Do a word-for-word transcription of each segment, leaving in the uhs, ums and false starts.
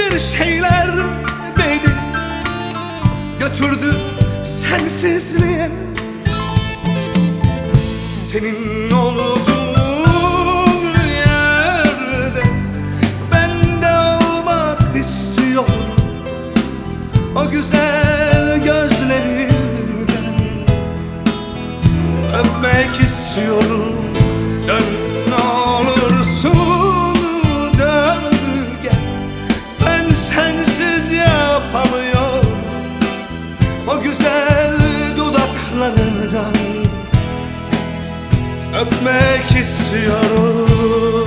bir şeyler beni götürdü sensizliğe. Senin olduğun yerde ben de olmak istiyorum. O güzel gözlerinden öpmek istiyorum. Dön ne olursun, dön gel. Ben sensiz yapamıyorum. O güzel dudaklarından öpmek istiyorum.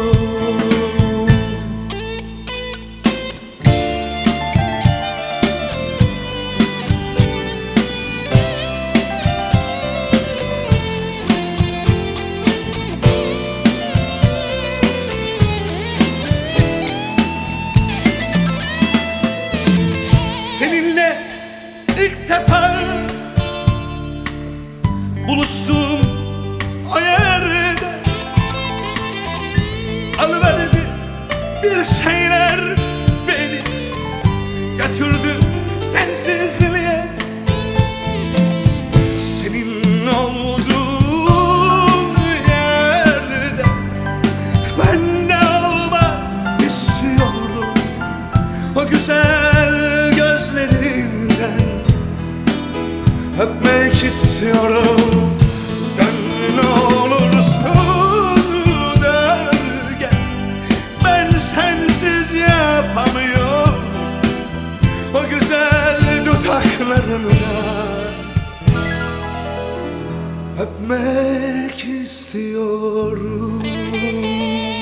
Seninle ilk defa buluştuğum o yerde alıverdi bir şeyler beni götürdü sensizliğe. Senin olduğun yerde ben de olmak istiyorum. O güzel gözlerinden öpmek istiyorum. Dön ne olursun, dön gel. Ben sensiz yapamıyorum. O güzel dudaklarımdan öpmek istiyorum.